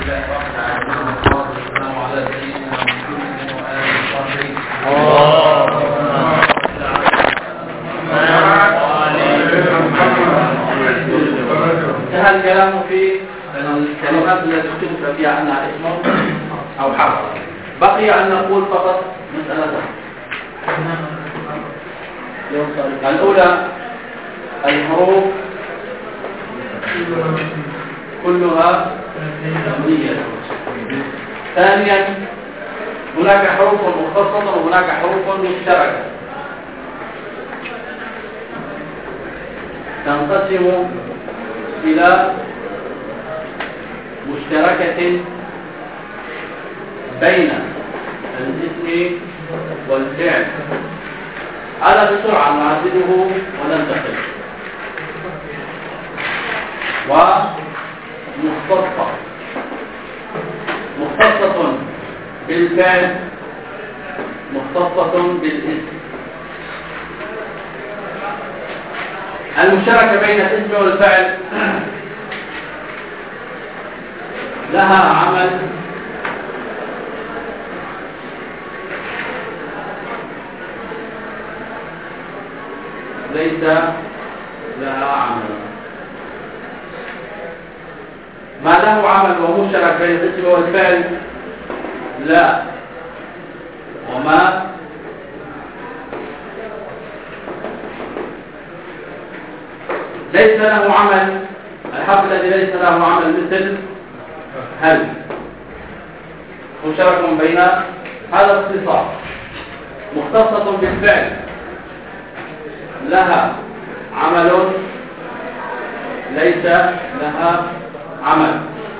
انتهى الكلام في الكلمات التي اختلف فيها انها اسم او حرف. بقي ان نقول فقط مسألتين. الاولى الحروف كلها مبنية. ثانيا هناك حروف مختصرة وهناك حروف مشتركة تنقسم إلى مشتركة بين الاسم والفعل. هذا بسرعة نعدده وننتقل. مختصة بالفعل، مختصة بالاسم. المشتركة بين الاسم والفعل لها عمل ليس لها عمل. ما له عمل ومشترك بين الاسم والفعل لا، وما ليس له عمل. الحرف الذي ليس له عمل مثل هل مشترك بين هذا الاختصاص. مختصة بالفعل لها عمل ليس لها عمل.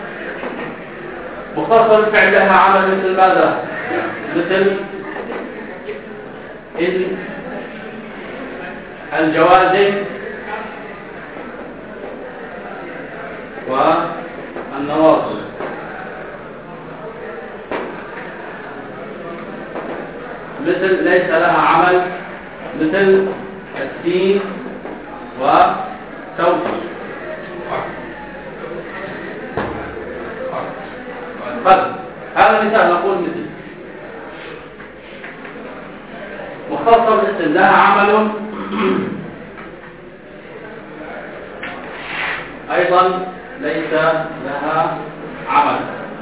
مختصر بالفعل لها عمل مثل ماذا؟ مثل الجوازم والنواصب. مثل ليس لها عمل مثل السين وسوف. هذا مثال نقول مثل مختصر بالاسم لها عمل أيضا ليس لها عمل.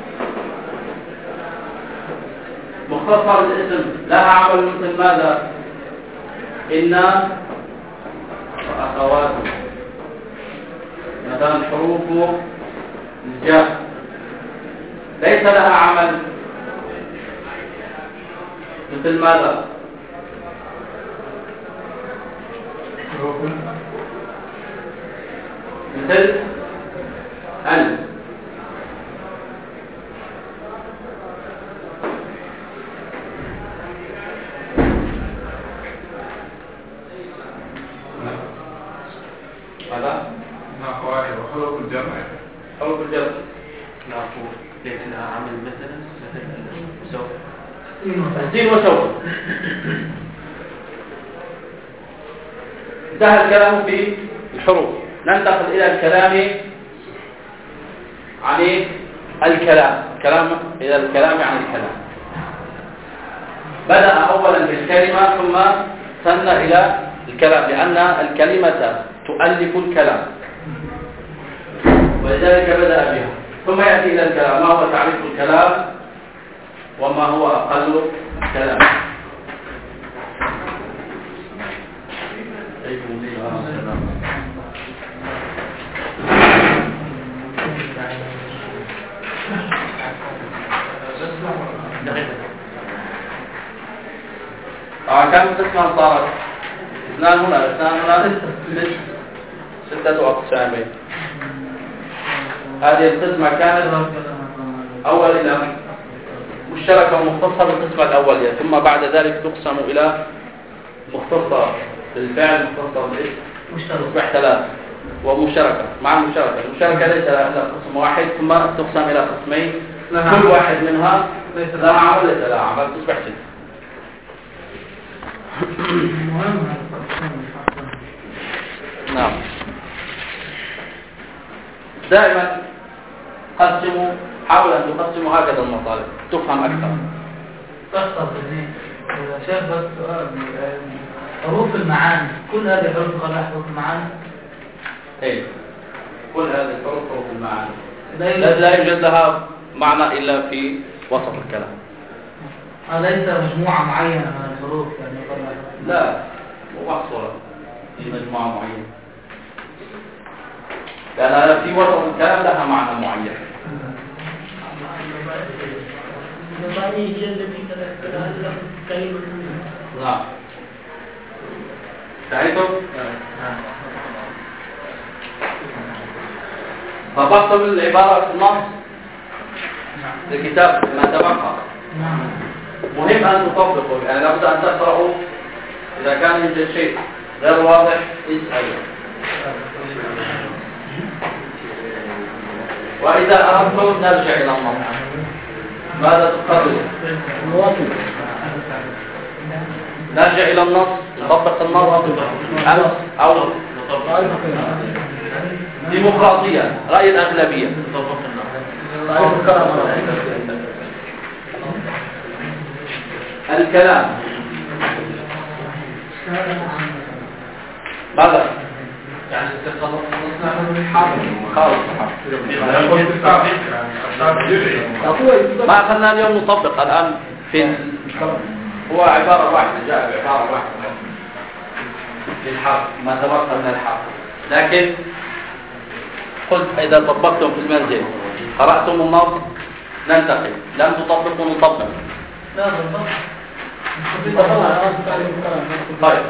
مختصر بالاسم لها عمل مثل ماذا؟ إن وأخواته مثلا حروف الجر. ليس لها عمل مثل ماذا؟ مثل ال. هذا وحروف الجمع. حروف الجر نقول ليس لها عمل مثلا سوف. السين وسوف. انتهى الكلام في الحروف. ننتقل إلى الكلام عن الكلام عن الكلام. بدأ أولا بالكلمة ثم سن إلى الكلام، لأن الكلمة تؤلف الكلام ولذلك بدأ بها، ثم يأتي إلى الكلام. ما هو تعريف الكلام وما هو أقل الكلام؟ كم قسما صارت؟ اثنان هنا 6 أقسام. هذه القسمة كانت أول إلى مشتركة ومختصة بالقسم الأول، ثم بعد ذلك تقسم إلى مختصة بالفعل، مختصة بالاسم، تصبح 3 ومشتركة. مع المشتركة ليس لها إلا قسم واحد، ثم تقسم إلى قسمين كل واحد منها لها عمل ليس لها عمل، تصبح 6. نعم. دائما قسموا، حاول أن تقسموا هكذا المطالب تفهم أكثر. تختصر شايف بس سؤال، حروف المعاني كل هذه حروف قال حروف المعاني؟ ايه كل هذه الحروف حروف المعاني لا يوجد لها معنى إلا في وسط الكلام. ليس مجموعة معينة من الحروف يعني لا مو محصورة في مجموعة معينة، لأن في وسط الكلام لها معنى معين. نعم تعرفوا؟ طبقتم العبارة في النص الكتاب ما تبقى مهم أن تطبقوا، يعني لابد أن تقرأوا. إذا كان يوجد شيء غير واضح اسألوا، وإذا أردتم نرجع إلى النص. ماذا تقرر؟ نرجع إلى النص، نطبق النص أو ديمقراطية رأي الأغلبية. الكلام ماذا؟ يعني ما أخذنا اليوم نطبق الآن هو عبارة واحدة، جاء بعبارة واحدة للحرف ما تبقى من الحرف. لكن قلت إذا طبقتم في المنزل قرأتم النص ننتقل، لم تطبقوا نطبق. طيب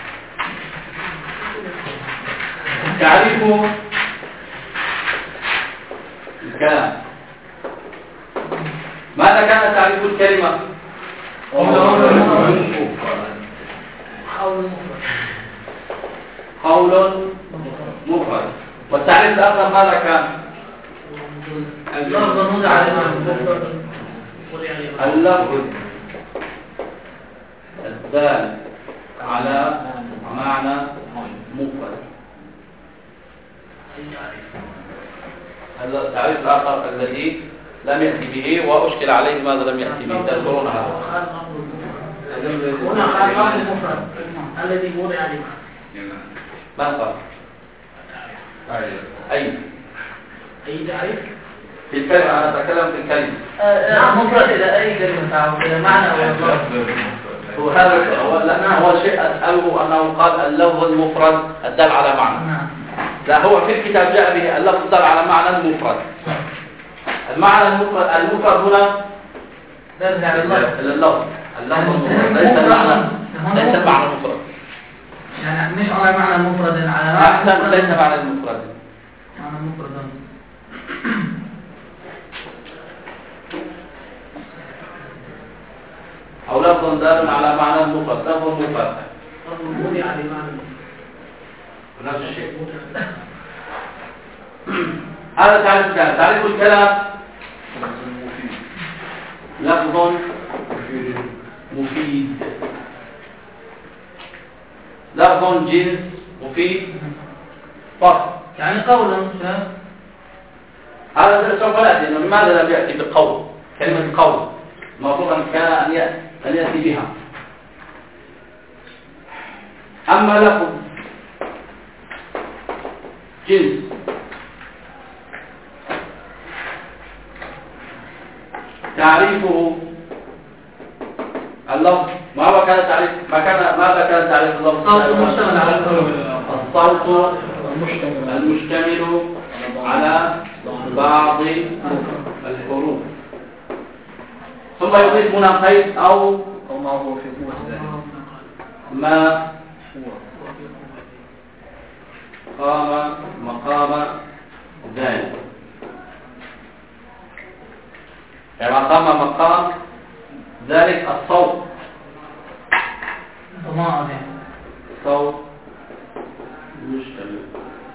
تعريف الكلام. ماذا كان تعريف الكلمة؟ قول مفرد. والتعريف الآخر ماذا كان؟ اللفظ الدال على معنى مفرد. هذا التعريف الآخر الذي لم يأتي به وأشكل عليه لماذا لم يأتي به. تذكرون هذا؟ هنا قال المفرد الذي وضع عليه. ما قال؟ أي تعريف في الكلمة. أنا أتكلم في الكلمة. نعم مفرد إلى أي كلمة تعرف إلى معنى أو اللفظ. وهذا هو الشيء أسأله أنه قال اللفظ المفرد الدال على معنى. لا هو في الكتاب جاء به اللفظ الدال على معنى المفرد. المعنى المفرد هنا اللفظ المفرد ليس المعنى المفرد. يعني مش على معنى مفرد على أحسن ليس معنى المفرد. معنى مفرد أو لفظ دال على معنى المفرد. لفظ مفرد وضع على معنى نفس الشيء. هذا تعريف الكلام. تعريف الكلام لفظ مفيد، لفظ جنس مفيد فقط. يعني قولا هذا سوف نأتي. لماذا لم يأتي بالقول؟ كلمة قول المفروض أن كان أن يأتي بها. أما لفظ جنس تعريفه اللفظ ماذا كان تعريف اللفظ؟ الصوت المشتمل على بعض الحروف. ثم يضيف هنا قيد أو ما هو في قوة ذلك ما قام مقام ذلك. يعني قام مقام ذلك الصوت. صوت مشتمل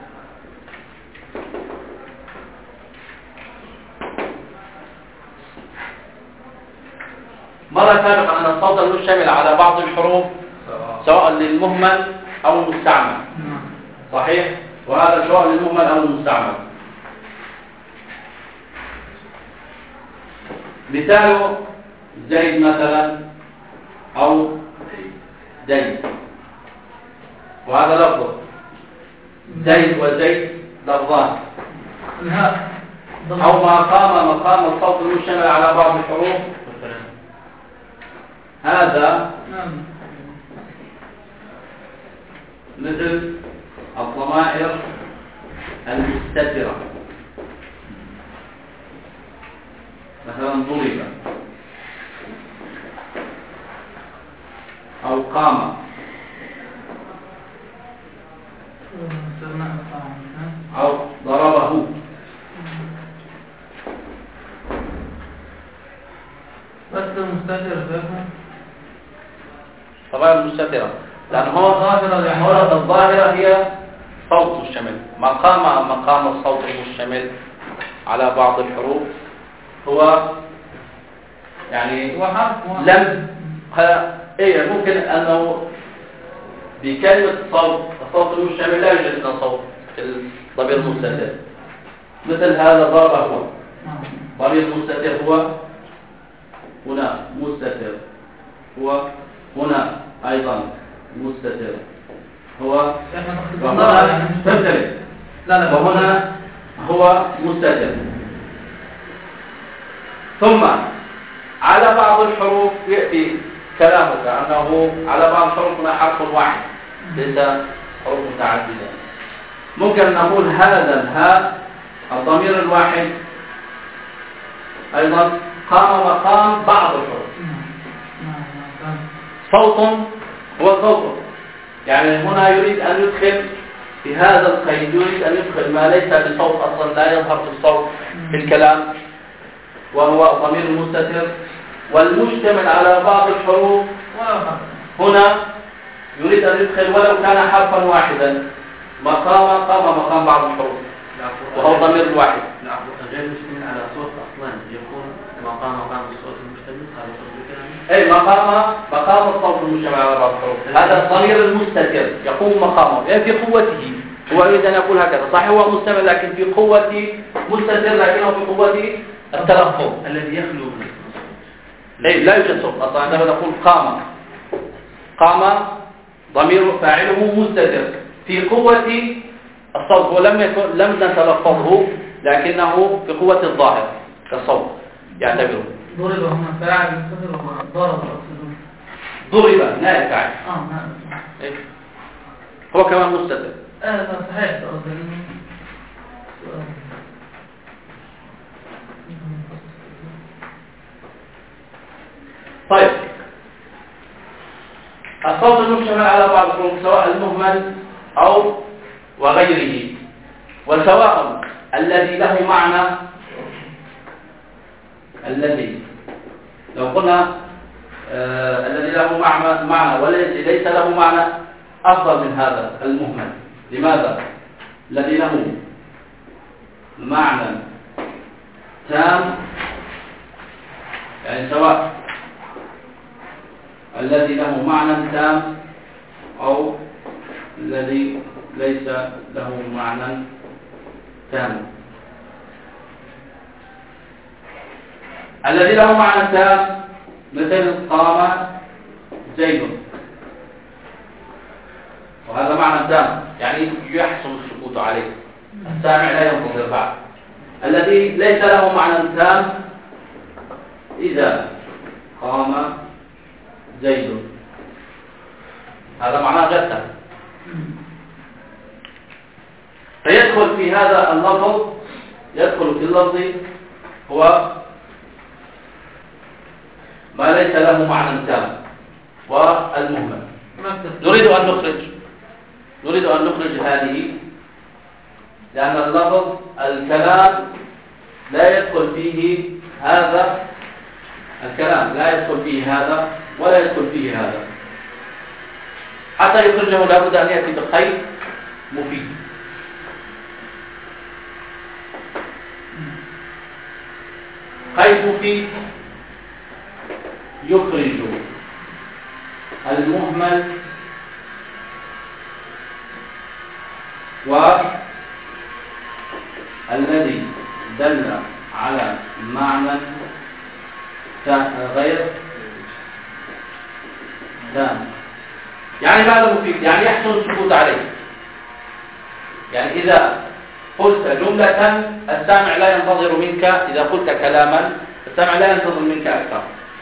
مرة سابقا أن الصوت المشتمل على بعض الحروف سواء للمهمل أو المستعمل. صحيح؟ وهذا سواء للمهمل أو المستعمل. مثاله زيد مثلا أو زيد، وهذا لفظ زيد وزيد لفظان، أو ما قام مقام الصوت المشتمل على بعض الحروف، هذا مثل الضمائر المستترة، مثلا ضرب أو قام أو ضربه. بس المستتر طبعا المستترة، لأن هو الظاهرة هي صوت مشتمل. مقام الصوت المشتمل على بعض الحروف هو يعني لم ممكن أنه بكلمة الصوت المشتمل لا يوجد إلا صوت في الضمير المستتر، مثل هذا ضرب هو ضمير مستتر، هو هنا مستتر، هو هنا أيضا مستتر، هو وهنا هو مستتر. ثم على بعض الحروف يأتي كلامك أنه على بعض الحروف هنا حرف واحد ليس حروف متعددة. ممكن نقول هذا الهاء الضمير الواحد أيضا قام مقام بعض الحروف. صوت هو صوت، يعني هنا يريد أن يدخل في هذا القيد، يريد أن يدخل ما ليس بصوت أصلا، لا يظهر في الصوت في الكلام، وهو ضمير مستتر والمشتمل على بعض الحروف. هنا يريد أن يدخل ولو كان حرفا واحدا، قام مقام بعض الحروف وهو ضمير الواحد. غير مشتمل على صوت أصلا يكون مقام الصوت المشتمل على صوت الكلام. أي مقام الصوت المشتمل على بعض الحروف، هذا الضمير المستتر يقوم مقامه، يعني في قوته. هو يريد أن يقول هكذا، صحيح هو مستمر لكن في قوة مستتر، لكنه في قوة التلفظ الذي يخلو من لا يوجد صوت أصلا. عندما نقول قام ضمير فاعله مستتر في قوة الصوت، لم نتلفظه لكنه في قوة الظاهر كالصوت يعتبره. ضرب هنا فاعل مستتر، ضرب نائب فاعل هو كمان مستتر. صحيح. طيب، الصوت المشتمل على بعض الحروف سواء المهمل أو وغيره، وسواء الذي له معنى، الذي لو قلنا الذي له معنى والذي ليس له معنى أفضل من هذا المهمل. لماذا؟ الذي له معنى تام، يعني سواء الذي له معنى تام أو الذي ليس له معنى تام. الذي له معنى تام مثل قام زيد، وهذا معنى تام يعني يحصل السكوت عليه، السامع لا ينتظر بعد. الذي ليس له معنى تام إذا قام زيد، هذا معناه غير تام. فيدخل في هذا اللفظ، يدخل في اللفظ هو ما ليس له معنى تام والمهمل. نريد أن نخرج هذه، لأن اللفظ الكلام لا يدخل فيه هذا، الكلام لا يدخل فيه هذا ولا يدخل فيه هذا. حتى يخرجه لابد أن يأتي بقيد مفيد. قيد مفيد يخرج المهمل والذي دل على معنى غير تام. يعني ماذا مفيد؟ يعني يحسن السكوت عليه. يعني إذا قلت جملة السامع لا ينتظر منك، إذا قلت كلاما السامع لا ينتظر منك أكثر،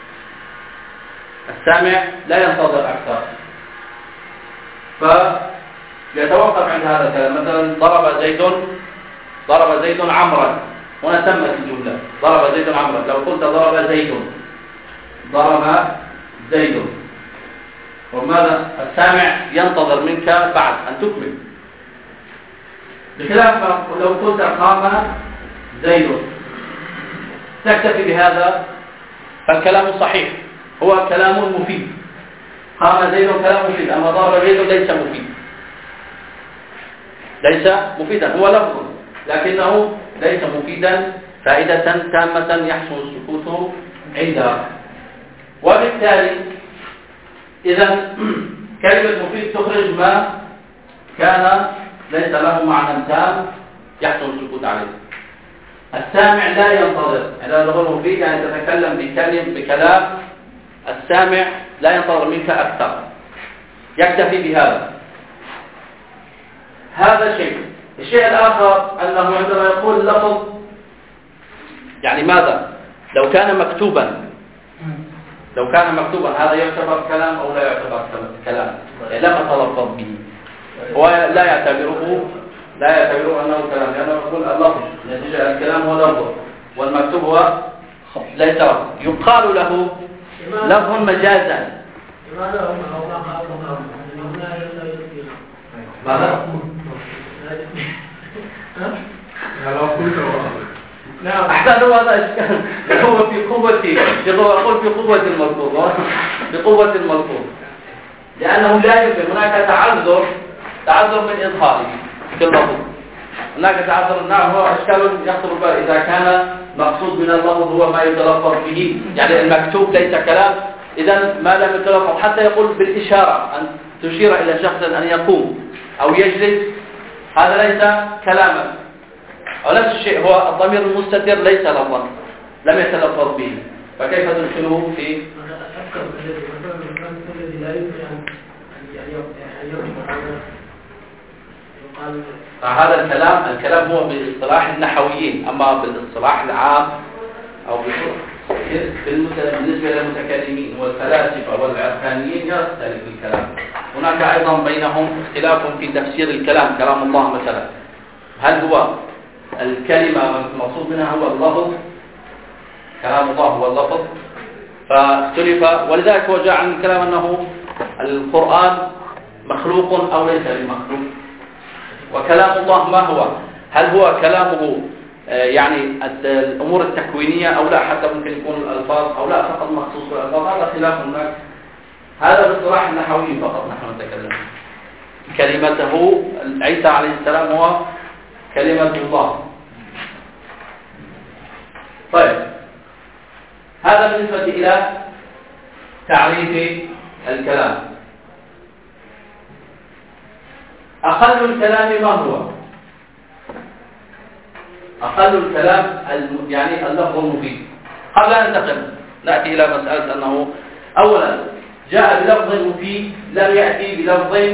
السامع لا ينتظر أكثر، فيتوقف عند هذا الكلام. مثلا ضرب زيد عمرا، هنا تمت الجملة ضرب زيد عمرا. لو قلت ضرب زيد وماذا السامع ينتظر منك بعد أن تكمل، بخلاف لو قلت قام زيد تكتفي بهذا، فالكلام صحيح، هو كلام مفيد. قام زيد كلام مفيد، أما ضرب زيد ليس مفيدا، هو لفظ لكنه ليس مفيدا فائدة تامة يحسن السكوت عندها. وبالتالي إذا كلمة مفيد تخرج ما كان ليس له معنى تام يحسن السكوت عليه. السامع لا ينتظر، إذا نقول مفيد يعني تتكلم بكلام السامع لا ينتظر منك أكثر، يكتفي بهذا. هذا شيء. الشيء الآخر أنه عندما يقول لفظ، يعني ماذا؟ لو كان مكتوبا هذا يعتبر كلام أو لا يعتبر كلام؟ يعني لم أتلفظ به، هو لا يعتبره أنه كلام، لأنه يقول اللفظ نتيجة الكلام هو لفظ والمكتوب هو ليس لفظ، يقال له لفظ مجازا. ماذا؟ أحسن. هذا إشكال، هو في قوة الملفوظ، لأنه لا يمكن، هناك تعذر من إظهاره في اللفظ، هناك تعذر. نعم هو إشكال يخطر بال إذا كان مقصود من اللفظ هو ما يتلفظ به، يعني المكتوب ليس كلام، إذا ما لم يتلفظ حتى يقول بالإشارة أن تشير إلى شخص أن يقوم أو يجلس، هذا ليس كلاما. أو نفس الشيء هو الضمير المستتر ليس لفظا، لم يتلفظ به، فكيف تدخله في هذا الكلام هو باصطلاح النحويين، أما بالاصطلاح العام أو بالنسبة للمتكلمين والفلاسفة والعرفانيين يختلف الكلام. هناك أيضا بينهم اختلاف في تفسير الكلام. كلام الله مثلا، هل هو الكلمة المقصود منها هو اللفظ؟ كلام الله هو اللفظ، فاختلف. ولذلك هو جاء عن الكلام أنه القرآن مخلوق أو ليس بمخلوق، وكلام الله ما هو؟ هل هو كلامه يعني الأمور التكوينية أو لا، حتى ممكن يكون الألفاظ أو لا فقط مخصوص بالألفاظ، هذا خلاف هناك. هذا باصطلاح النحوي فقط نحن نتكلم. كلمته عيسى عليه السلام هو كلمة الله. طيب، هذا بالنسبة إلى تعريف الكلام. أقل الكلام ما هو؟ أقل الكلام يعني اللفظ المفيد. قبل أن ننتقل نأتي إلى مسألة أنه أولا جاء بلفظ مفيد لم يأتي بلفظ.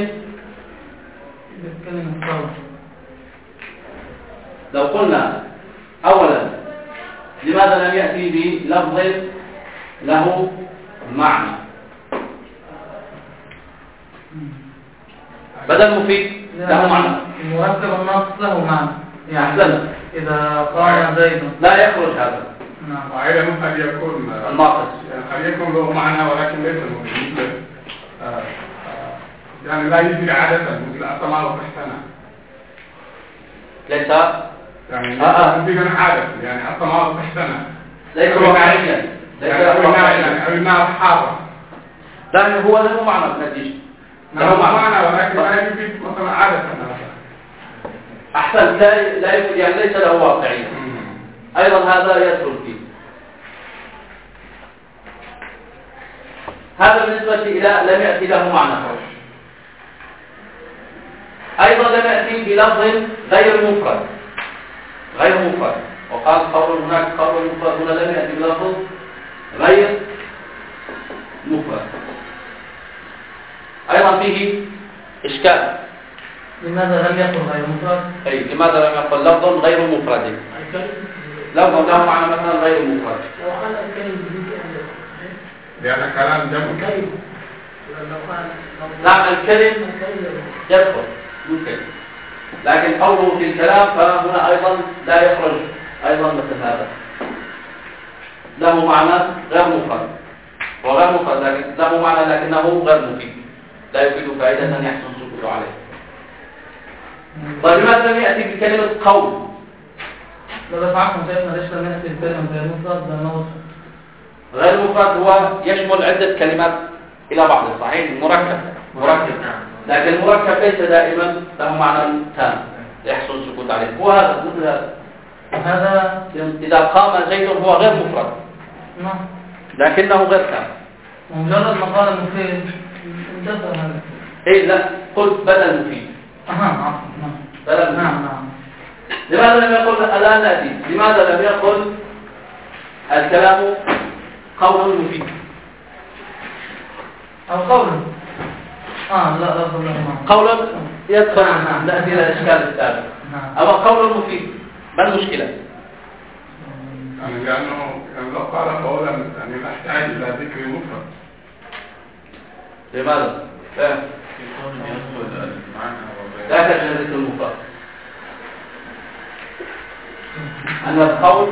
لو قلنا أولا لماذا لم يأتي بلفظ له معنى بدل مفيد له معنى؟ مركب النص له معنى، يعني أحسن. إذا قام زيد لا يخرج هذا. نعم. وأيضا قد يكون الناقص، قد يكون له معنى ولكن ليس مفيد، يعني لا يجري عادة مثل السماء والسنة، ليس يعني ليس مفيدا عادة، يعني السماء والسنة ليس واقعيا، يعني النار حارة، لكن هو له معنى بالنتيجة. له معنى ولكن لا يفيد مثلا عادة. أحسن، لا يفيد يعني ليس له واقعية، أيضا هذا يدخل فيه. هذا بالنسبة إلى لم يأتي له معنى. أيضا لم يأتي بلفظ غير مفرد، وقال قول هناك قول مفرد هنا لم يأتي بلفظ غير مفرد. أيضا فيه إشكال. لماذا لم يقل غير مفرد؟ أي لماذا لم يقل لفظ غير مفرد؟ لفظ له معنى مثلا غير مفرد. لو قال الكلمة لأن كلام جمع. نعم الكلم يدخل ممكن، لكن قوله في الكلام فهنا أيضا لا يخرج أيضا مثل هذا، له معنى غير مفرد وغير مفرد، لكن له معنى لكنه غير مفيد، لا يفيد فائدة يحسن السكوت عليه. طيب لماذا لم يأتي بكلمة قول؟ لو دفعكم سيدنا ليش لم يأتي بكلمة غير مفرد؟ لأنه غير مفرد هو يشمل عدة كلمات إلى بعض، صحيح مركب، لكن المركب ليس دائما له معنى تام يحصل السكوت عليه. هو هذا مثل هذا إذا قام زيد هو غير مفرد لكنه غير تام. مجرد ما قال مفيد انتهى هذا. إيه لا قلت بدل مفيد. بدل نعم. لماذا لم يقل الآن نأتي؟ لماذا لم يقل الكلام قول مفيد أو قول لا قولا يدخل نأتي إلى الإشكال التالي. أما قول مفيد ما المشكلة؟ يعني لأنه لو قال قولا يعني نحتاج إلى ذكر مفرد. لماذا؟ لا تحتاج إلى ذكر المفرد. أن القول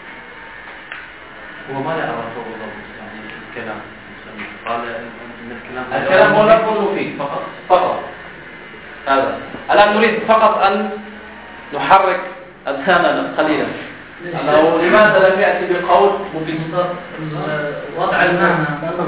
هو ما يعرف الله يعني الكلام قال إن الكلام هو لفظ مفيد فقط هذا. الآن نريد فقط أن نحرك أذهاننا قليلا أنه لماذا لم يأتي بقول مفيد؟ وضع المعنى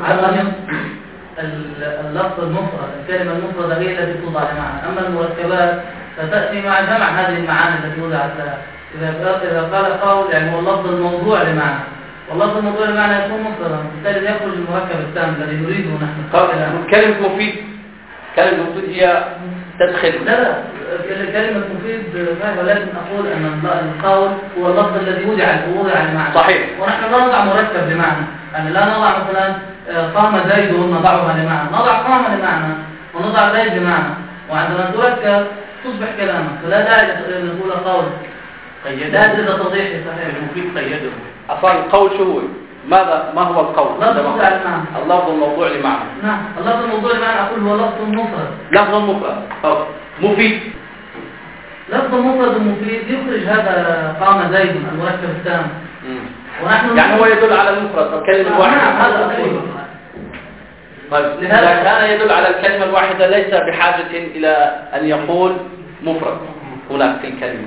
اللفظ المفرد، الكلمة المفردة هي التي توضع المعنى، أما المركبات فتأتي مع جمع هذه المعاني التي وضعت لها. إذا قال قول يعني هو اللفظ الموضوع لمعنى، واللفظ الموضوع لمعنى يكون مفردا، بالتالي يخرج المركب التام الذي نريده نحن. كلمة مفيد هي تدخل لا كلمة مفيد فاهم، ولكن أقول أن القول هو اللفظ الذي وضع لمعنى. صحيح. ونحن لا نضع مركب لمعنى، يعني لا نضع مثلا قام زيد نضعها لمعنى، نضع قام لمعنى ونضع زيد لمعنى، وعندما تركب تصبح كلاما، فلا داعي أن نقول قول لا أجل توضيحي صحيح. المفيد قيده أصلا القول شو هو؟ ما هو القول؟ اللفظ الموضوع لمعنى. نعم اللفظ الموضوع لمعنى أقول هو لفظ مفرد. لفظ مفرد مفيد. لفظ مفرد مفيد يخرج هذا قام زيد المركب التام. ونحن يعني هو يدل على المفرد الكلمة الواحدة. هذا أقول. طيب إذا كان يدل على الكلمة الواحدة ليس بحاجة إلى أن يقول مفرد هناك في الكلمة.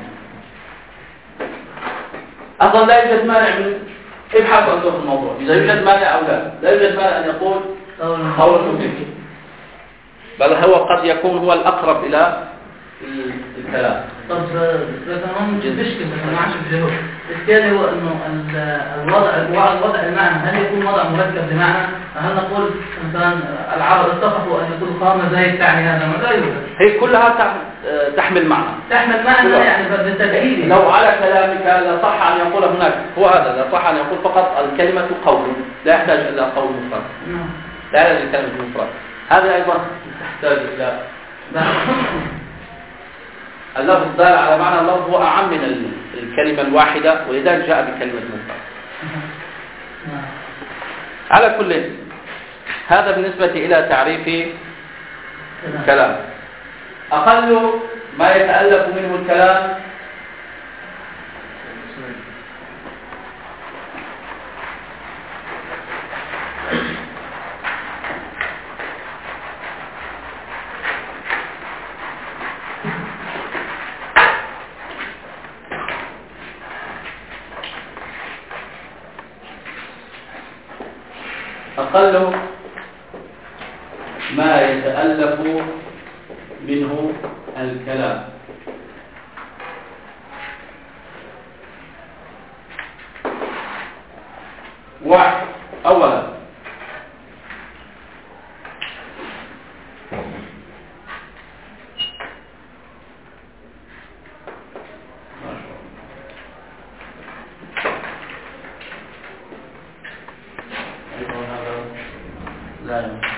أصلا لا يوجد مانع من ابحث عن ذلك الموضوع، إذا يوجد مانع أو لا يوجد مانع أن يقول قول مفيد، بل هو قد يكون هو الأقرب إلى الكلام. طب لكن هم مشكلة ما عادش بجهود. الإشكال هو إنه الوضع المعنى هل يكون وضع مركب بمعنى؟ هل نقول مثلا العرب اتفقوا أن يقول قام زيد تعني هذا؟ ما لا يوجد. هي كلها تحمل معنى. تحمل معنى يعني بالتدريب. لو على كلامك لا صح أن يقول هناك هو هذا، لا صح أن يقول فقط الكلمة قول، لا يحتاج إلى قول مفرد. لا يحتاج إلى كلمة مفرد. هذا أيضا تحتاج إلى اللفظ دال على معنى اللفظ هو أعم من الكلمة الواحدة، ولذلك جاء بكلمة مفرد. على كل هذا بالنسبة إلى تعريف الكلام. أقل ما يتألف منه الكلام أقل ما يتألف منه الكلام واحد. أولا لا يمكن.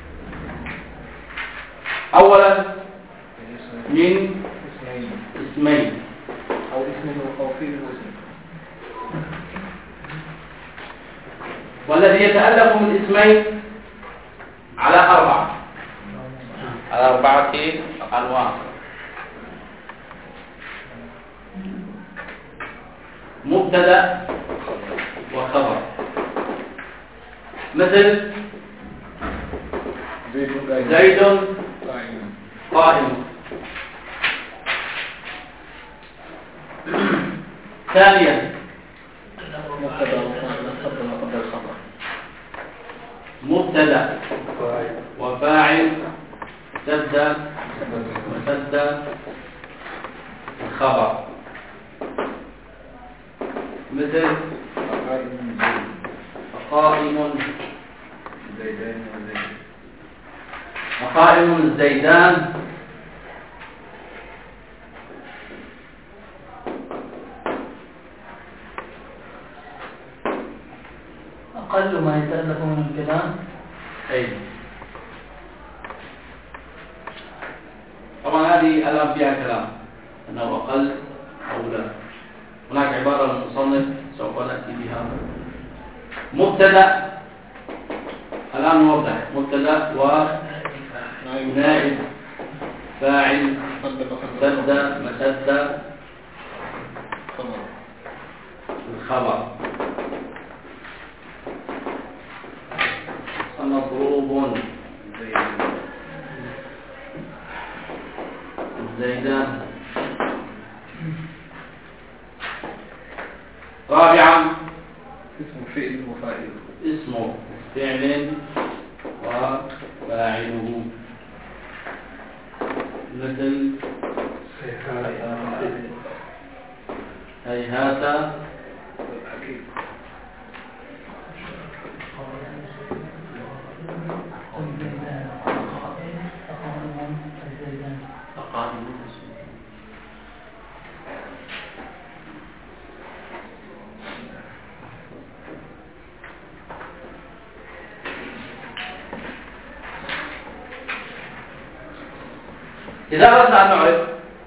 أولا من اسمين أو اسم أو فعل واسم. والذي يتألف من اسمين على أربعة أنواع. مبتدأ وخبر، مثل زيد قائم. ثانيا مبتدأ وفاعل سد وسد الخبر، مثل قائم الزيدان أقل ما يتألف من الكلام. أي طبعا هذه الآن فيها كلام أنه أقل أو لا. هناك عبارة للمصنف سوف نأتي بها. مبتدأ الآن نوضح. مبتدأ ونائب فاعل سد مسد الخبر، مضروب زيدان. رابعا اسم فعل وفاعل. اسم فعل وفاعله، مثل هيهات إذا أردنا أن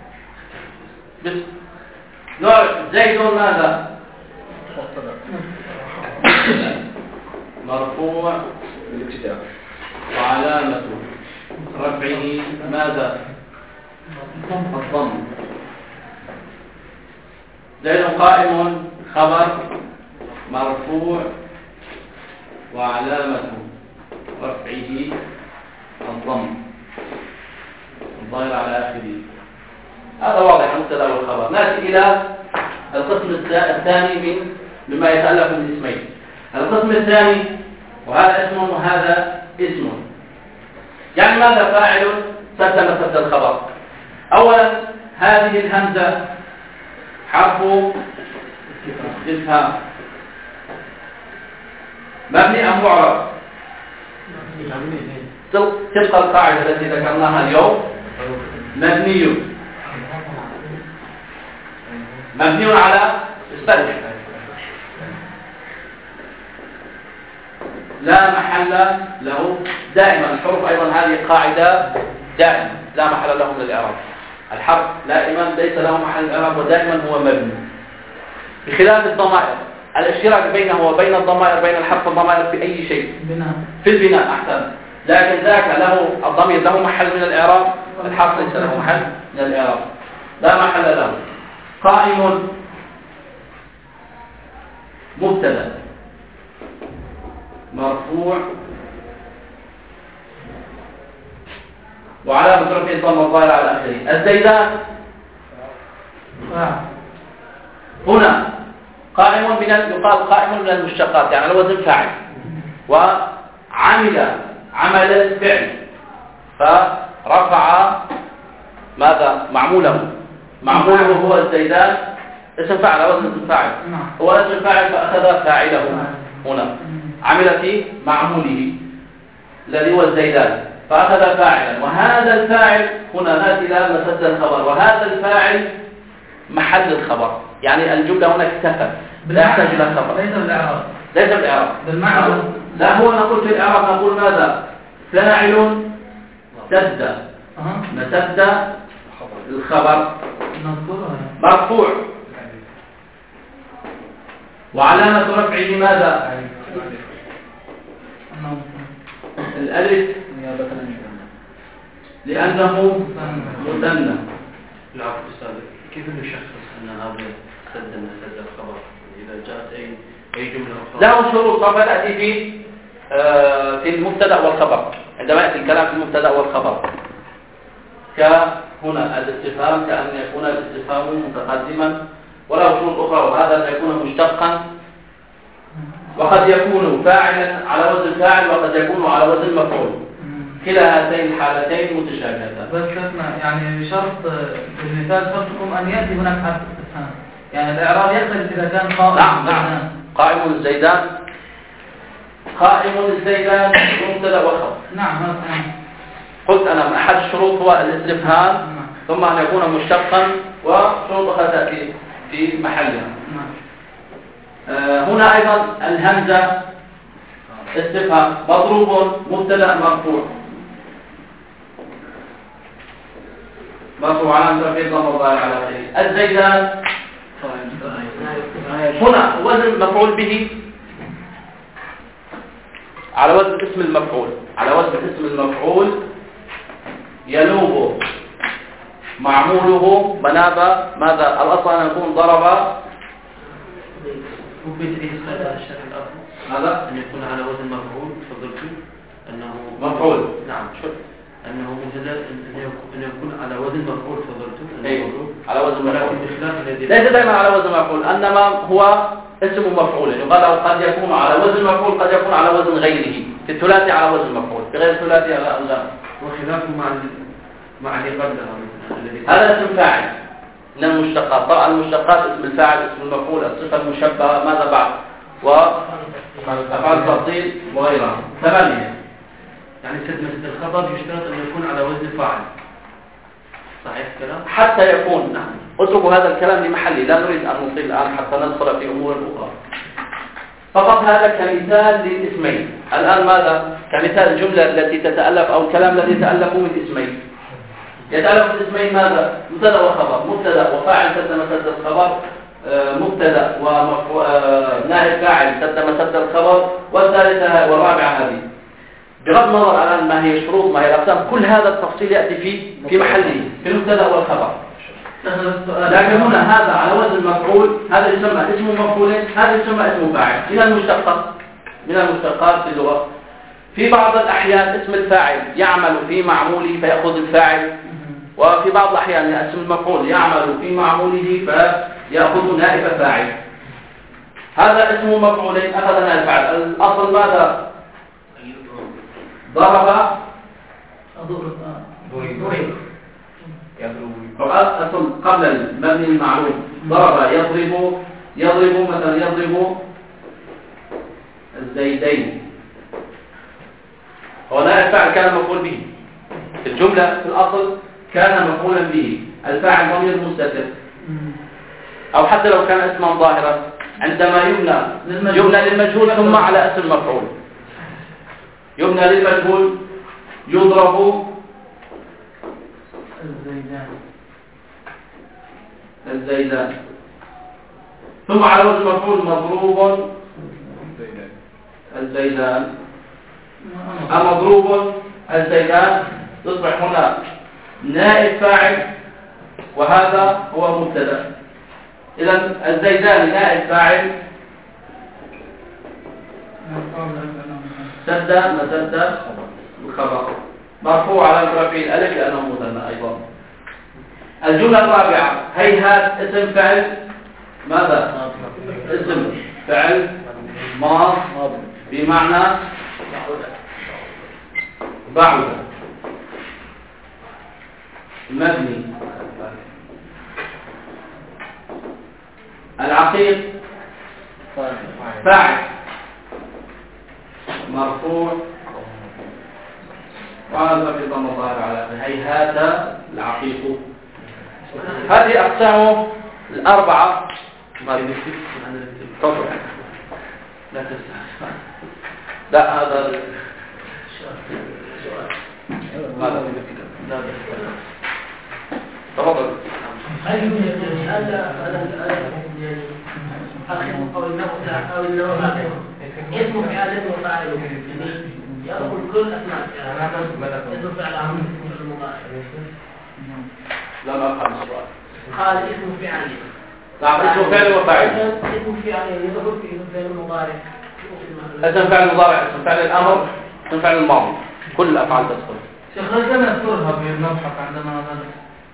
نعرف زيد ماذا؟ مرفوع بالابتداء وعلامة رفعه ماذا؟ الضم. زيد قائم خبر مرفوع وعلامة رفعه الضم الظاهر على آخره. هذا واضح المبتدأ والخبر. نأتي إلى القسم الثاني مما يتألف من اسمين. القسم الثاني وهذا اسم وهذا اسم. يعني ماذا فاعل سد مسد الخبر؟ أولا هذه الهمزة حرف استفهام مبني أم معرب؟ تبقى القاعدة التي ذكرناها اليوم مبني على الفتح لا محل له دائما. الحروف أيضا هذه قاعدة دائما لا محل له من الإعراب. الحرف دائما ليس له محل الإعراب ودائما هو مبني، بخلاف الضمائر الاشتراك بينه وبين الضمائر بين الحرف والضمائر في أي شيء في البناء أحسن، لكن ذاك له الضمير له محل من الإعراب، الحرف ليس له محل من الإعراب لا محل له. قائم مبتدأ مرفوع وعلامة رفعه الضم الظاهر على آخره. الزيدان هنا قائم يقال قائم من المشتقات، يعني على وزن فاعل، وعمل عمل الفعل فرفع ماذا؟ معموله هو الزيدان اسم فاعل على وزن فاعل، هو اسم فاعل فأخذ فاعله هنا، عمل في معموله الذي هو الزيدان فأخذ فاعلا، وهذا الفاعل هنا نأتي إلى مسد الخبر، وهذا الفاعل محل الخبر، يعني الجملة هنا اكتفت لا يحتاج إلى خبر، ليس بالإعراب ليس بالإعراب بالمعنى لا، هو نقول في الإعراب نقول ماذا؟ فاعل سد، مسد الخبر مرفوع، وعلامة رفعه ماذا؟ الألف لأنه مثنى. العفو أستاذ، كيف نشخص أن هذا سد مسد الخبر إذا جاءت أي جملة أخرى؟ له شروط سوف تأتي في المبتدأ والخبر، عندما يأتي الكلام في المبتدأ والخبر، كهنا الاستفهام كأن يكون الاستفهام متقدما، وله شروط أخرى، وهذا أن يكون مشتقا، وقد يكون فاعلا على وزن فاعل، وقد يكون على وزن مفعول. كلا هاتين الحالتين متشابهتان. بس يعني بشرط في المثال شرطكم أن يأتي هناك حرف استفهام، يعني الإعراب يختلف إذا كان قائم. نعم. قائم الزيدان، قائم الزيدان مبتدأ وخبر. نعم. قلت أنا من أحد الشروط هو الاستفهام، ثم أن يكون مشتقا، وشروط أخرى تأتي في محلها. هنا أيضا الهمزة استفهام مضروب مبتدأ مرفوع على ترفيه ضم الظاهر على آخره. الزيدان هنا وزن مفعول به على وزن اسم المفعول، على وزن اسم المفعول، يلوب معموله منابة ماذا؟ الأصل أن يكون ضرب هذا أن يكون على وزن مفعول. تفضلت أنه مفعول. نعم. أنه مبتدأ أن يكون على وزن مفعول. تفضلت على وزن مفعول، ولكن بخلاف الذي ليس دائما على وزن مفعول، إنما هو اسم مفعول. يقال قد يكون على وزن مفعول، قد يكون على وزن غيره. في الثلاثي على وزن مفعول، في غير الثلاثي لا. وخلافه مع اللي قبلها هذا اسم فاعل من المشتقات. طبعا المشتقات اسم الفاعل، اسم المفعول، الصفة المشبهة، ماذا بعد؟ وأفعال التفضيل وغيرها. 8. يعني سد مسد الخبر يشترط أن يكون على وزن فاعل. صحيح الكلام؟ حتى يكون. نعم. اتركوا هذا الكلام لمحله، لا نريد أن نطيل الآن حتى ندخل في أمور أخرى. فقط هذا كمثال للاسمين. الآن ماذا؟ كمثال الجملة التي تتألف أو الكلام الذي يتألف من اسمين. يتألف من اسمين ماذا؟ مبتدأ وخبر. مبتدأ وفاعل سد مسد الخبر، مبتدأ ونائب فاعل سد مسد الخبر، والثالثة والرابعة هذه. بغض النظر عن ما هي الشروط، ما هي الأقسام، كل هذا التفصيل يأتي في محله، في المبتدأ والخبر. لكن هنا هذا على وزن مفعول، هذا يسمى اسم مفعول، هذا يسمى اسم فاعل من المشتقات في اللغة. في بعض الأحيان اسم الفاعل يعمل في معموله فيأخذ الفاعل، وفي بعض الأحيان اسم المفعول يعمل في معموله فيأخذ نائب فاعل. هذا اسم مفعولين أخذ نائب فاعل. الأصل ماذا؟ ضرب أصل قبل المبني المعلوم. ضرب يضرب مثلا، يضرب الزيدين. هو نائب فاعل كان مفعول به في الجملة، في الأصل كان مفعولا به. الفاعل ضمير مستتر، أو حتى لو كان اسما ظاهرا عندما يبنى للمجهول ثم على اسم المفعول. يبنى للمجهول يضرب الزيدان، ثم على وزن مفعول مضروب الزيدان. مضروب الزيدان تصبح هنا نائب فاعل، وهذا هو مبتدا. إذا الزيدان نائب فاعل سد مسد الخبر، مرفوع على رفعه الألف لأنه مثنى أيضا. الجملة الرابعة هيهات اسم فعل ماذا؟ اسم فعل ماض بمعنى بعد، مبني. العقيق فاعل مرفوع وعلى ضمير ضم الظاهر على هيهات العقيق. هذه أقسامه الأربعة. ما تفضل. لا تسأل. لا هذا ماذا؟ لا تفضل. هل يوجد أو النوع اسم فعل وفاعله يدخل كل أسماء اسم فعل عام المضارع. لم أفهم السؤال. قال اسم فعل. نعم اسم فعل وفاعل. اسم فعل يدخل في اسم فعل المضارع. اسم فعل المضارع، اسم فعل الأمر، اسم فعل الماضي، كل الأفعال تدخل. شيخ رجل نذكرها بالمبحث عندما ندرس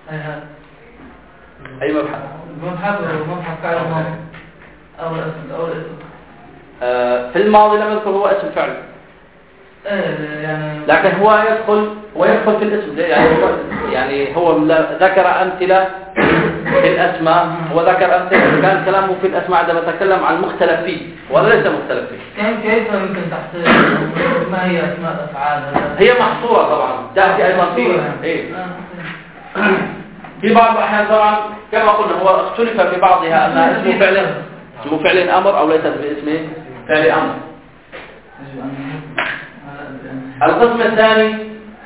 أي مبحث؟ المبحث فعل الماضي أو الاسم. في الماضي لم يذكر هو اسم فعل. يعني لكن هو يدخل في الاسم، يعني هو ذكر أمثلة في الأسماء، هو ذكر أمثلة، كان كلامه في الأسماء عندما تكلم عن المختلف فيه ولا ليس مختلف فيه. كيف يمكن تحصيل ما هي أسماء الأفعال؟ هي محصورة طبعا، تأتي أيضا في بعض الأحيان طبعا كما قلنا هو اختلف في بعضها أنها اسم فعل أمر أو ليست باسم فعل أمر. القسم الثاني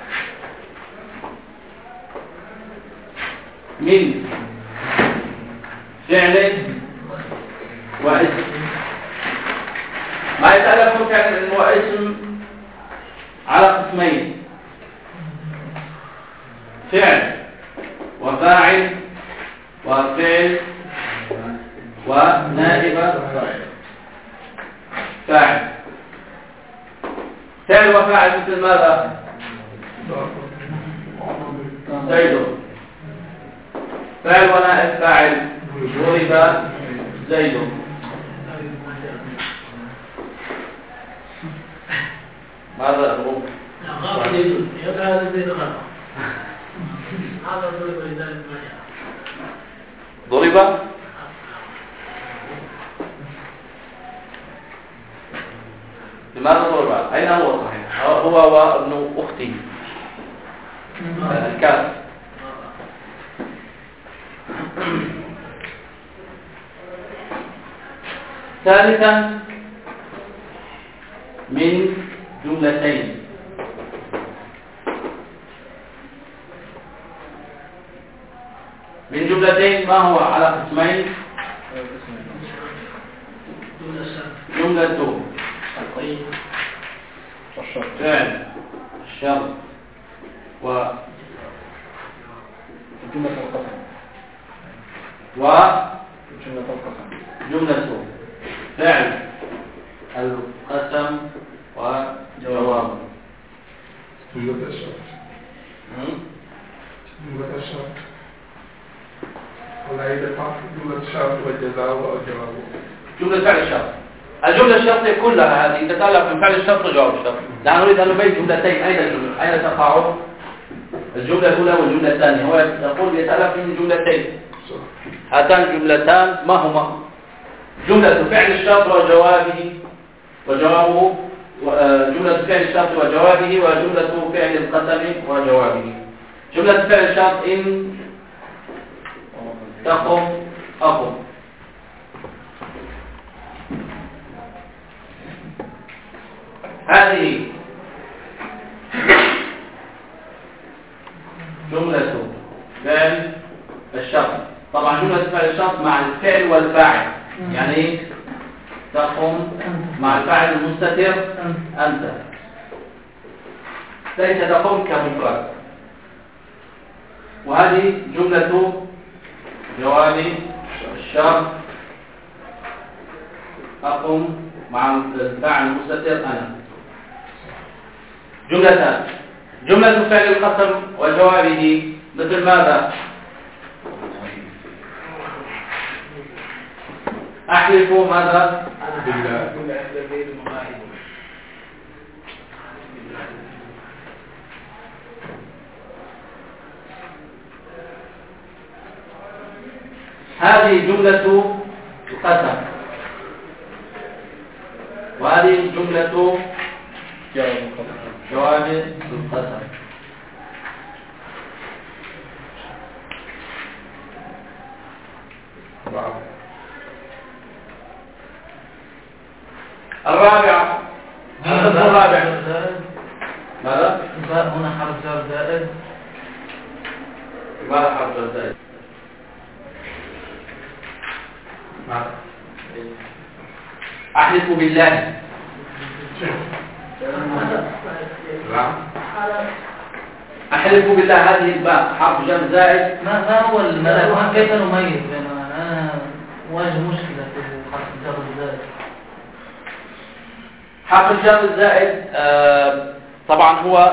من فعل واسم. ما يتألف فعل واسم على قسمين: فعل وفاعل وفعل ونائب فاعل. فعل وفاعل مثل ماذا؟ زيد. فعل ونائب فاعل: ضرب زيد. ماذا أقول؟ غاب زيد يفعل زيد غاب. هذا ضرب لذلك ما جاء. ضرب لماذا ضرب؟ أين هو صحيح؟ هو وابن أختي الكاف. ثالثا من جملتين. من جملتين ما هو على قسمين؟ جملة فعل الشرط وجملة القسم جملة فعل القسم وجواب. جملة الشرط ولا يدفع جملة الشرط والجزاء والجواب. جملة فعل الشرط، الجملة الشرطية كلها هذه تتألف من فعل الشرط وجواب الشرط. نحن نريد أن نبين جملتين. أين تقع الجملة الأولى والجملة الثانية؟ هو يقول يتألف من جملتين. هاتان الجملتان ما هما؟ جملة فعل الشرط وجوابه جملة فعل الشرط وجوابه وجملة فعل القسم وجوابه. جملة فعل الشرط: إن تقم أقم. هذه جملة فعل الشرط. طبعا جملة فعل الشرط مع الفعل والفاعل، يعني تقوم مع الفاعل المستتر أنت، ليس تقوم كمفرد. وهذه جملة جواب الشرط: أقوم مع الفاعل المستتر أنا. جملتان: جملة فعل القسم وجوابه مثل ماذا؟ أحلف ماذا؟ بالله. هذه جملة القسم وهذه جملة جواب القسم. الرابع الرابع ماذا؟ الباء هنا حرف جر زائد. ماذا حرف جر زائد؟ ماذا؟ أحلف بالله. نعم. أحلف بالله هذه الباء حرف جر زائد. ما هو الملك؟ كيف نميز بينهم؟ أنا واجه مشكلة في حرف الجر الزائد. حرف الجر الزائد طبعا هو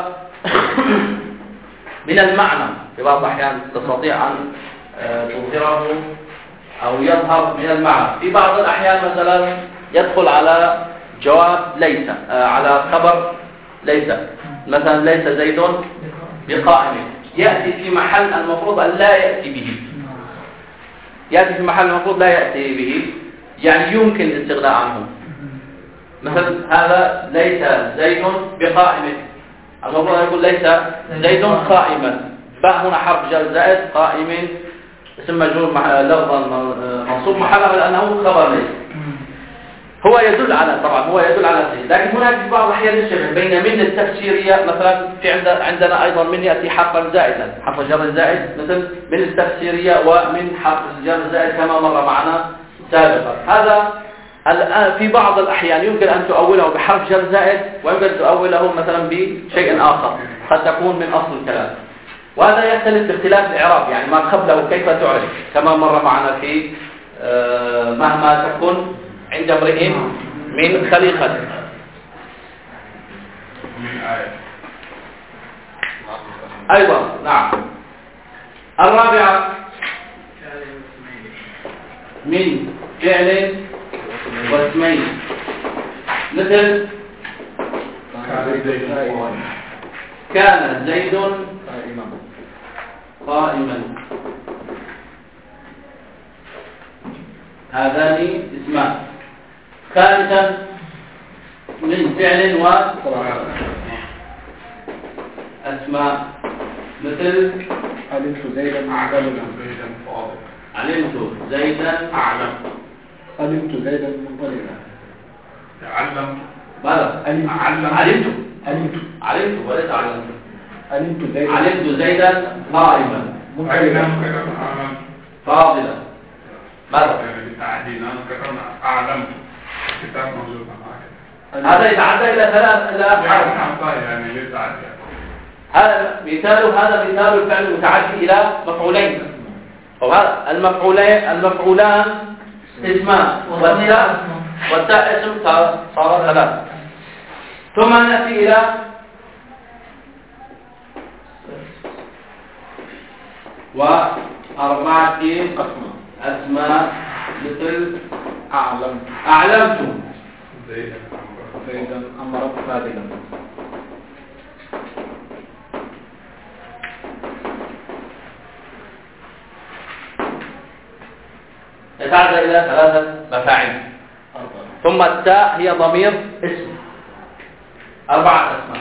من المعنى في بعض الأحيان تستطيع أن تظهره أو يظهر من المعنى. في بعض الأحيان مثلا يدخل على جواب ليس، على خبر ليس، مثلا ليس زيد بقائم، يأتي في محل المفروض أن لا يأتي به، يأتي في محل المفروض لا يأتي به، يعني يمكن الاستغناء عنه. مثلا هذا ليس زيد بقائم، المفروض يقول ليس زيد قائما، باء هنا حرف جر زائد، قائم اسم مجرور لفظا منصوب محله لأنه خبر ليس. هو يدل على شيء، لكن هناك في بعض الأحيان يشبه بين من التفسيرية. مثلا في عندنا أيضا من يأتي حرفا زائدا، حرف جر زائد، مثل من التفسيرية ومن حرف الجر زائد كما مر معنا سابقا. هذا الآن في بعض الأحيان يمكن أن تؤوله بحرف جر زائد، ويمكن أن تؤوله مثلا بشيء آخر قد تكون من أصل الكلام، وهذا يختلف باختلاف الإعراب، يعني ما قبله كيف تعرف كما مر معنا في مهما تكون عند امرئ من خليقة. من آية. أيضا نعم. الرابعة من فعل واسمين، مثل كان زيد قائما، هذان اسمان. ثالثا من فعل واسماء، مثل علمت زيدا منطلقا، علمت زيدا أعلم، علمت زيدا منطلقا، تعلم ماذا؟ علمت وليس علمت. علمت زيدا قائما فاضلا، ماذا؟ أعلمت كتاب موجود معك. هذا يتعدى إلى ثلاث حرف. يعني يتعدى. هذا مثال الفعل المتعدي إلى مفعولين. وهذا المفعولان اسمان، والتاء اسم صار ثلاث. ثم نأتي إلى وأربعة أسماء، مثل أعلمت زيدا أمرت فاضلا. يتعدى إلى ثلاثة مفاعيل. ثم التاء هي ضمير اسم، 4 أسماء.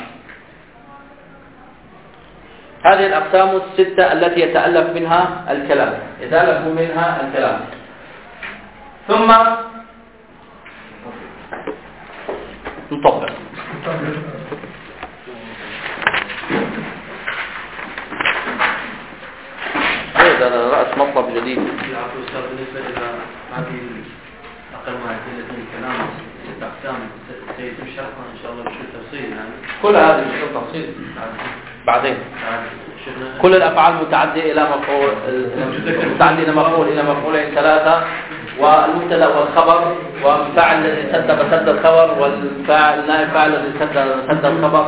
هذه الأقسام الستة التي يتألف منها الكلام، ثم نطبق. هذا رأس مطلب جديد. بالنسبة إلى هذه أقل ما يكون الكلام 6 أقسام سيتم شرحها إن شاء الله بشكل تفصيل، يعني كل هذه بشكل تفصيل بعدين. كل الأفعال متعدية إلى مفعول، متعدية إلى مفعولين 3، والمبتدا والخبر، والفاعل الذي سد الخبر، والفاعل نائب فاعل الذي سد الخبر.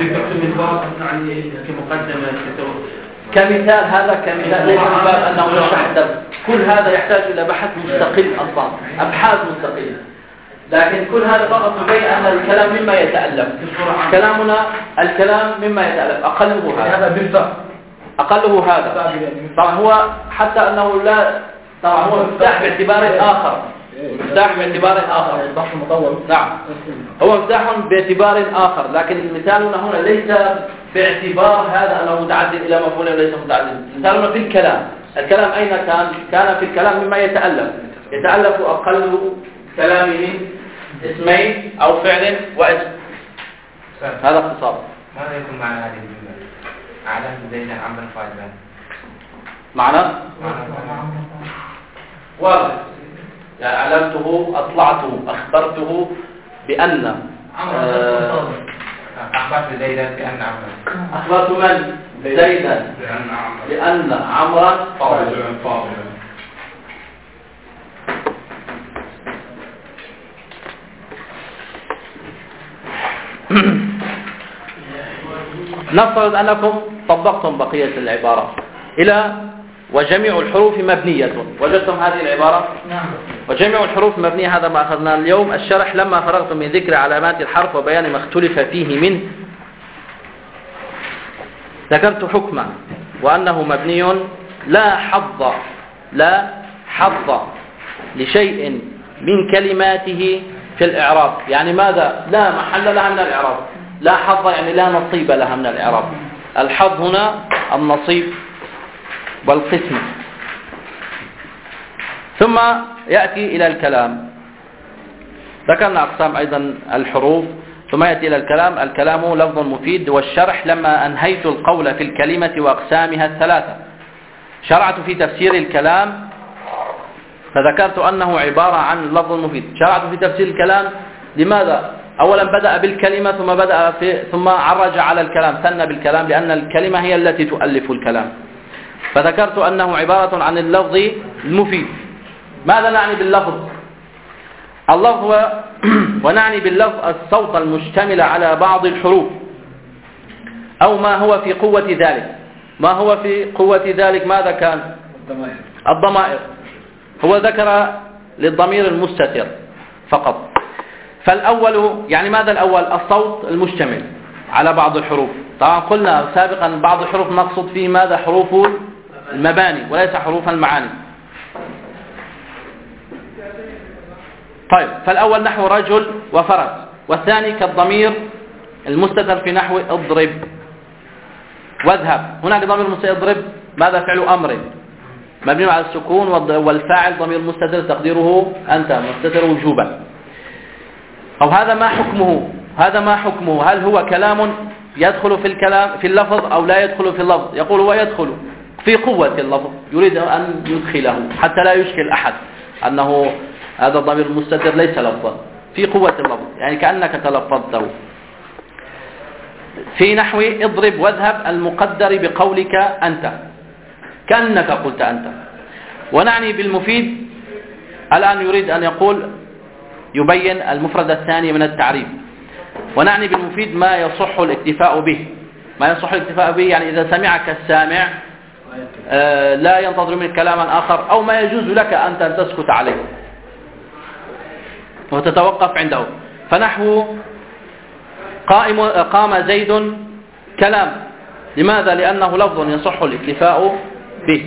كمقدمة كمثال، هذا كمثال ليس من باب أنه يشرح. كل هذا يحتاج إلى بحث مستقل أصلا، أبحاث مستقلة، لكن كل هذا فقط يبين أن الكلام مما يتألف. كلامنا الكلام مما يتألف، أقله هذا. طبعا هو حتى أنه لا، طبعا هو مفتاح باعتبار آخر، نعم، هو مفتاح باعتبار آخر، لكن مثالنا هنا ليس باعتبار هذا أنه متعدد إلى مفعول وليس متعدد. مثالنا في الكلام أين كان في الكلام مما يتألف أقل كلامه اسمين أو فعل واسم. هذا اختصار. ماذا يكون معنى هذه الجملة؟ أعلمت زيدا عمرا فاضلا. معنى واضح، يعني أعلمته، أطلعته، أخبرته بأن أخبرت زيدا بأن عمرا. أخبرت من؟ زيدا بأن عمرا فاضلا. نفترض أنكم طبقتم بقية العبارة إلى وجميع الحروف مبنية. وجدتم هذه العبارة؟ نعم. وجميع الحروف مبنية، هذا ما أخذنا اليوم. الشرح: لما فرغت من ذكر علامات الحرف وبيان ما اختلف فيه منه ذكرت حكما وأنه مبني لا حظ لشيء من كلماته في الإعراب. يعني ماذا؟ لا محل لها من الإعراب. لا حظ يعني لا نصيب لها من الإعراب. الحظ هنا النصيب والقسم. ثم يأتي إلى الكلام. ذكرنا أقسام أيضا الحروف. ثم يأتي إلى الكلام. الكلام لفظ مفيد. والشرح: لما أنهيت القول في الكلمة وأقسامها الثلاثة شرعت في تفسير الكلام، فذكرت أنه عبارة عن لفظ مفيد. شرعت في تفسير الكلام لماذا؟ أولا بدأ بالكلمة ثم عرج على الكلام، ثنى بالكلام، لأن الكلمة هي التي تؤلف الكلام. فذكرت أنه عبارة عن اللفظ المفيد. ماذا نعني باللفظ؟ اللفظ ونعني باللفظ الصوت المشتمل على بعض الحروف أو ما هو في قوة ذلك. ما هو في قوة ذلك ماذا كان؟ الضمائر. هو ذكر للضمير المستتر فقط. فالأول يعني ماذا الأول؟ الصوت المشتمل على بعض الحروف. طبعا قلنا سابقا بعض الحروف نقصد فيه ماذا؟ حروف المباني وليس حروف المعاني. طيب، فالأول نحو رجل وفرس، والثاني كالضمير المستتر في نحو اضرب واذهب. هناك ضمير مستتر اضرب ماذا؟ فعل أمر مبني على السكون، والفاعل ضمير مستتر تقديره أنت، مستتر وجوبا. أو هذا ما حكمه؟ هذا ما حكمه؟ هل هو كلام يدخل في الكلام في اللفظ أو لا يدخل في اللفظ؟ يقول هو يدخل في قوة اللفظ، يريد أن يدخله حتى لا يشكل أحد أنه هذا الضمير المستتر ليس لفظا، في قوة اللفظ، يعني كأنك تلفظته. في نحو اضرب واذهب المقدر بقولك أنت، كأنك قلت أنت. ونعني بالمفيد الآن يريد أن يبين المفرد الثاني من التعريف. ونعني بالمفيد ما يصح الاكتفاء به. ما يصح الاكتفاء به يعني إذا سمعك السامع لا ينتظر منك كلاما آخر، أو ما يجوز لك أنت أن تسكت عليه وتتوقف عنده. فنحو قام زيد كلام. لماذا؟ لأنه لفظ يصح الاكتفاء به.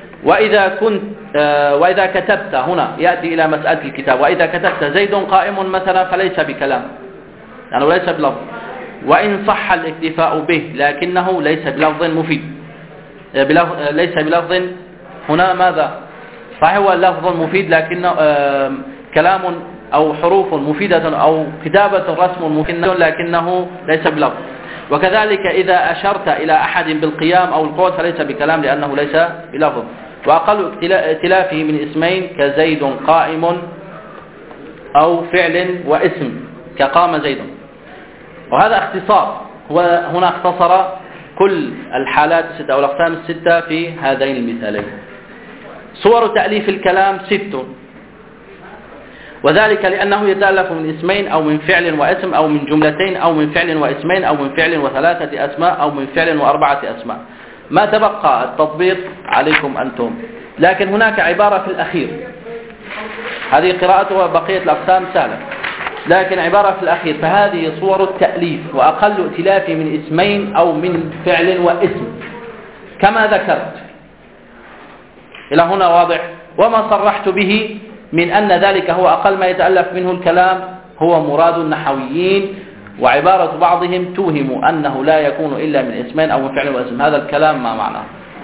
وإذا كتبت، هنا يأتي إلى مسألة الكتاب، وإذا كتبت زيد قائم مثلا فليس بكلام، يعني ليس بلفظ. وإن صح الاكتفاء به لكنه ليس بلفظ مفيد، ليس بلفظ. هنا ماذا؟ صحيح هو لفظ مفيد لكن كلام أو حروف مفيدة أو كتابة رسم مفيد لكنه ليس بلفظ. وكذلك إذا أشرت إلى أحد بالقيام أو القعود فليس بكلام لأنه ليس بلفظ. وأقل ائتلافه من اسمين كزيد قائم أو فعل واسم كقام زيد. وهذا اختصار، وهنا اختصر كل الحالات الستة أو الأقسام الستة في هذين المثالين. صور تأليف الكلام 6، وذلك لأنه يتألف من اسمين أو من فعل واسم أو من جملتين أو من فعل واسمين أو من فعل وثلاثة أسماء أو من فعل وأربعة أسماء. ما تبقى التطبيق عليكم أنتم، لكن هناك عبارة في الأخير، هذه قراءتها بقية الأقسام سهلة، لكن عبارة في الأخير. فهذه صور التأليف، وأقل ائتلاف من اسمين أو من فعل واسم كما ذكرت. إلى هنا واضح؟ وما صرحت به من أن ذلك هو أقل ما يتألف منه الكلام هو مراد النحويين، وعبارة بعضهم توهم أنه لا يكون إلا من اسمين أو من فعل واسم. هذا الكلام ما معناه.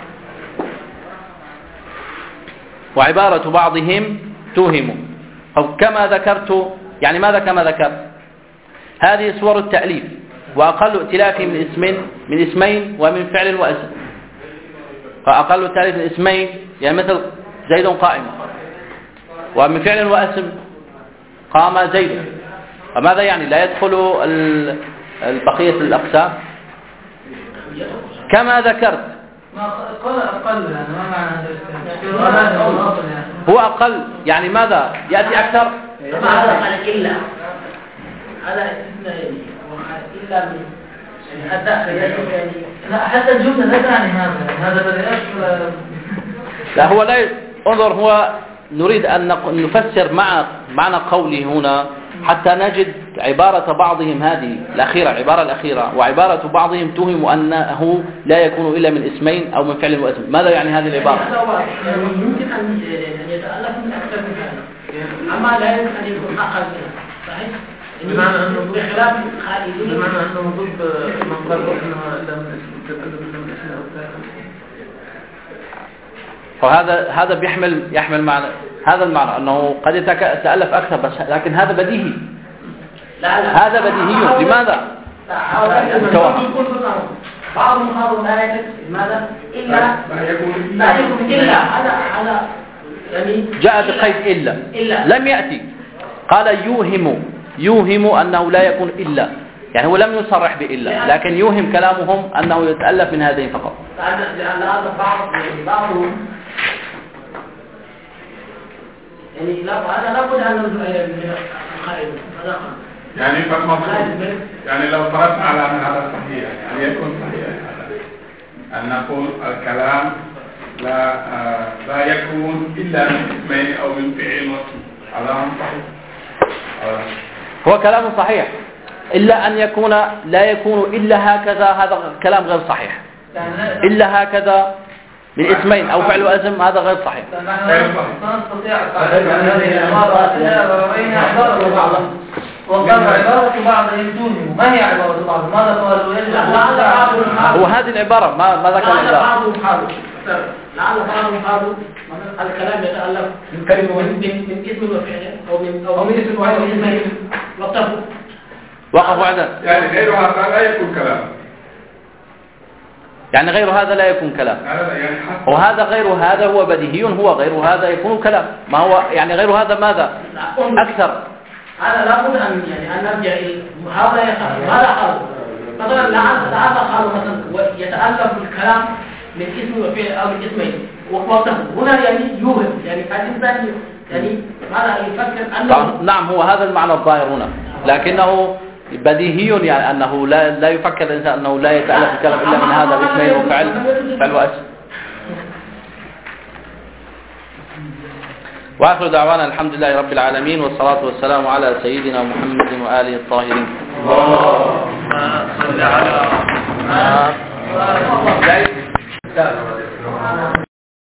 وعبارة بعضهم توهم، أو كما ذكرت، يعني ماذا كما ذكرت؟ هذه صور التأليف وأقل ائتلاف من اسمين ومن فعل واسم. فأقل ائتلاف من اسمين يعني مثل زيد قائم، ومن فعل واسم قام زيد. فماذا يعني؟ لا يدخل البقية الأقسام كما ذكرت. ما قال أقل يعني ما معنى هذا؟ هو أقل يعني ماذا؟ يأتي أكثر. ما هذا قال إلا هذا إلا يعني حتى يعني لا حتى الجملة لا تعني هذا الذي أشكل. لا هو لا انظر، هو نريد أن نفسر معنى قوله هنا حتى نجد عبارة بعضهم هذه الأخيرة، العبارة الأخيرة، وعبارة بعضهم توهم أنه لا يكون إلا من اسمين أو من فعل واسم. ماذا يعني هذه العبارة؟ يعني يمكن أن يتألف من أكثر من هذا، أما لا يمكن أن يكون أقل منه. صحيح؟ بمعنى أنه بخلاف الخائفين، بمعنى أنه ضد من قال أنها إلا من اسم تتألف إلا من اسم أو فعل. فهذا يحمل معنى هذا المعنى أنه قد يتألف أكثر، بس لكن هذا بديهي. لا هذا بديهي. لماذا؟ بعضهم قالوا لا يكون ماذا إلا لا يكون إلا على يعني جاء بقيد إلا لم يأتي، قال يوهم أنه لا يكون إلا، يعني هو لم يصرح بإلا، لكن يوهم كلامهم أنه يتألف من هذين فقط. لأن هذا بعضهم يعني لا بد أن من الخائف هذا يعني يعني لو فرضنا على أن هذا صحيح يعني يكون صحيح أن نقول الكلام لا يكون إلا من اسمين أو من فعل واسم، هذا صحيح. هو كلام صحيح، إلا أن يكون لا يكون إلا هكذا، هذا كلام غير صحيح. إلا هكذا من اسمين أو فعل واسم هذا غير صحيح. وقال عبارة بعضهم توهم. ما هي عبارة بعض؟ ماذا قالوا؟ هو هذه العبارة ما ذكر العبارة. لعل بعضهم قالوا الكلام يتألف من كلمة من اسم وفعل أو من اسم وعين واسمين وقفوا عندنا. يعني غير هذا لا يكون كلام. يعني غير هذا لا يكون كلام. وهذا غير هذا هو بديهي، هو غير هذا يكون كلام. ما هو يعني غير هذا ماذا؟ أكثر. هذا لابد أن نرجع إلى هذا قالوا مثلا لعل قالوا مثلا يتألف الكلام من اسم وفعل أو من اسمين وقته هنا يعني يوهم يعني الإنسان يعني ماذا يفكر أنه نعم هو هذا المعنى الظاهر هنا، لكنه بديهي يعني أنه لا يفكر الإنسان أنه لا يتألف الكلام إلا من هذا الاسمين وفعل واسم. وآخر دعوانا الحمد لله رب العالمين، والصلاة والسلام على سيدنا محمد وآله الطاهرين. اللهم صل على